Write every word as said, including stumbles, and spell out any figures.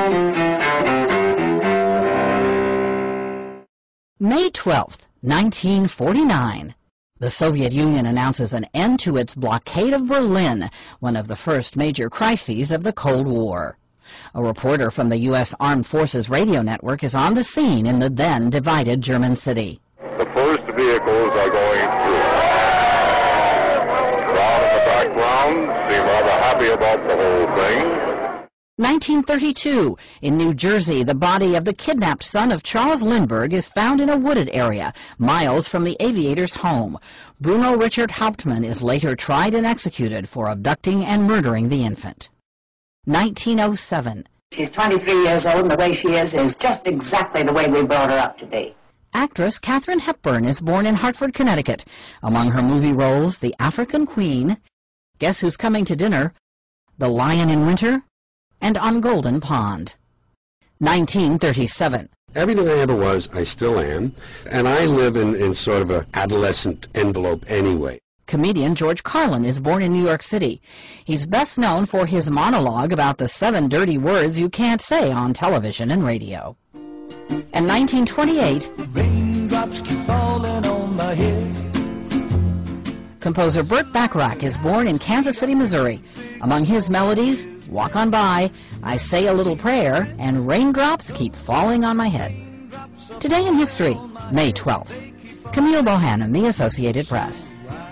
May twelfth, nineteen forty-nine. The Soviet Union announces an end to its blockade of Berlin, one of the first major crises of the Cold War. A reporter from the U S Armed Forces Radio Network is on the scene in the then divided German city. The first vehicles are going through. Crowd in the background seem rather happy about the whole thing. nineteen thirty-two. In New Jersey, the body of the kidnapped son of Charles Lindbergh is found in a wooded area, miles from the aviator's home. Bruno Richard Hauptmann is later tried and executed for abducting and murdering the infant. nineteen oh seven. She's twenty-three years old, and the way she is is just exactly the way we brought her up to be. Actress Katharine Hepburn is born in Hartford, Connecticut. Among her movie roles, The African Queen, Guess Who's Coming to Dinner, The Lion in Winter, and On Golden Pond. nineteen thirty-seven. Everything I ever was, I still am, and I live in, in sort of an adolescent envelope anyway. Comedian George Carlin is born in New York City. He's best known for his monologue about the seven dirty words you can't say on television and radio. And nineteen twenty-eight, Raindrops keep falling on my head. composer Burt Bacharach is born in Kansas City, Missouri. Among his melodies, Walk On By, I Say a Little Prayer, and Raindrops Keep Falling on My Head. Today in History, May twelfth. Camille Bohannon, The Associated Press.